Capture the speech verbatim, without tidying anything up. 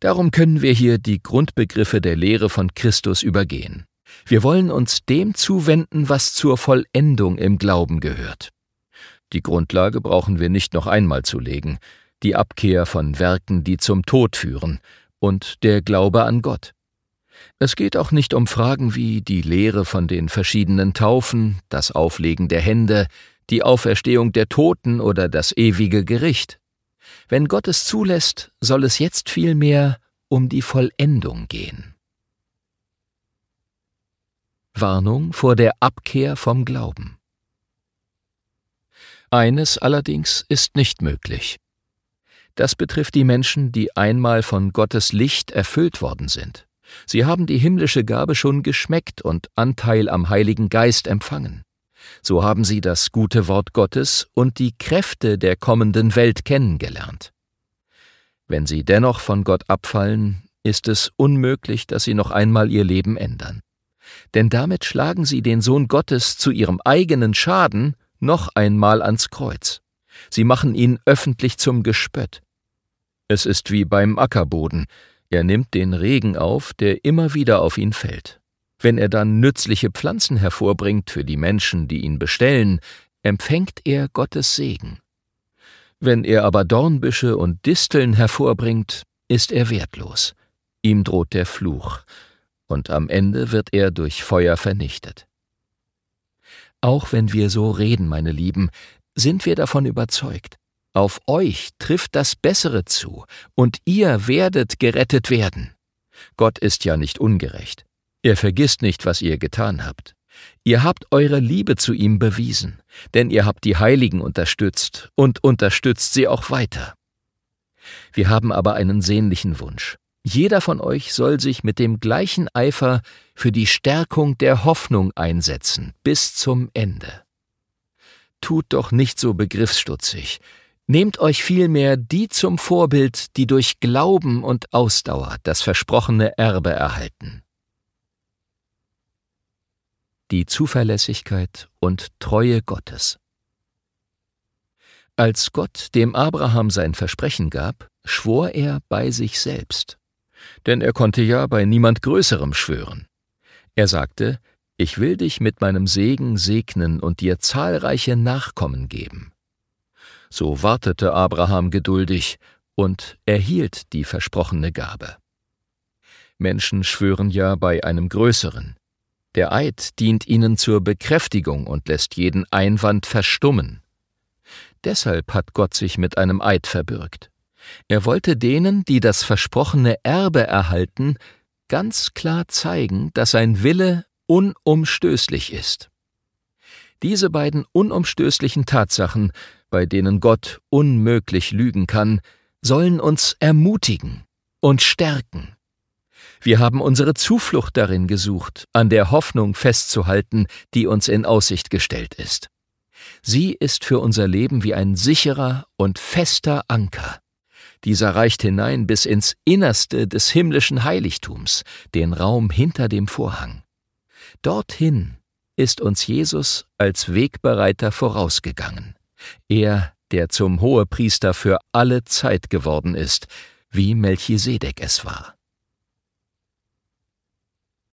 Darum können wir hier die Grundbegriffe der Lehre von Christus übergehen. Wir wollen uns dem zuwenden, was zur Vollendung im Glauben gehört. Die Grundlage brauchen wir nicht noch einmal zu legen, die Abkehr von Werken, die zum Tod führen, und der Glaube an Gott. Es geht auch nicht um Fragen wie die Lehre von den verschiedenen Taufen, das Auflegen der Hände, die Auferstehung der Toten oder das ewige Gericht. Wenn Gott es zulässt, soll es jetzt vielmehr um die Vollendung gehen. Warnung vor der Abkehr vom Glauben. Eines allerdings ist nicht möglich. Das betrifft die Menschen, die einmal von Gottes Licht erfüllt worden sind. Sie haben die himmlische Gabe schon geschmeckt und Anteil am Heiligen Geist empfangen. So haben sie das gute Wort Gottes und die Kräfte der kommenden Welt kennengelernt. Wenn sie dennoch von Gott abfallen, ist es unmöglich, dass sie noch einmal ihr Leben ändern. Denn damit schlagen sie den Sohn Gottes zu ihrem eigenen Schaden noch einmal ans Kreuz. Sie machen ihn öffentlich zum Gespött. Es ist wie beim Ackerboden. Er nimmt den Regen auf, der immer wieder auf ihn fällt. Wenn er dann nützliche Pflanzen hervorbringt für die Menschen, die ihn bestellen, empfängt er Gottes Segen. Wenn er aber Dornbüsche und Disteln hervorbringt, ist er wertlos. Ihm droht der Fluch, und am Ende wird er durch Feuer vernichtet. Auch wenn wir so reden, meine Lieben, sind wir davon überzeugt. Auf euch trifft das Bessere zu, und ihr werdet gerettet werden. Gott ist ja nicht ungerecht. Er vergisst nicht, was ihr getan habt. Ihr habt eure Liebe zu ihm bewiesen, denn ihr habt die Heiligen unterstützt und unterstützt sie auch weiter. Wir haben aber einen sehnlichen Wunsch. Jeder von euch soll sich mit dem gleichen Eifer für die Stärkung der Hoffnung einsetzen, bis zum Ende. Tut doch nicht so begriffsstutzig. Nehmt euch vielmehr die zum Vorbild, die durch Glauben und Ausdauer das versprochene Erbe erhalten. Die Zuverlässigkeit und Treue Gottes. Als Gott dem Abraham sein Versprechen gab, schwor er bei sich selbst. Denn er konnte ja bei niemand Größerem schwören. Er sagte: Ich will dich mit meinem Segen segnen und dir zahlreiche Nachkommen geben. So wartete Abraham geduldig und erhielt die versprochene Gabe. Menschen schwören ja bei einem Größeren. Der Eid dient ihnen zur Bekräftigung und lässt jeden Einwand verstummen. Deshalb hat Gott sich mit einem Eid verbürgt. Er wollte denen, die das versprochene Erbe erhalten, ganz klar zeigen, dass sein Wille unumstößlich ist. Diese beiden unumstößlichen Tatsachen, bei denen Gott unmöglich lügen kann, sollen uns ermutigen und stärken. Wir haben unsere Zuflucht darin gesucht, an der Hoffnung festzuhalten, die uns in Aussicht gestellt ist. Sie ist für unser Leben wie ein sicherer und fester Anker. Dieser reicht hinein bis ins Innerste des himmlischen Heiligtums, den Raum hinter dem Vorhang. Dorthin ist uns Jesus als Wegbereiter vorausgegangen. Er, der zum Hohepriester für alle Zeit geworden ist, wie Melchisedek es war.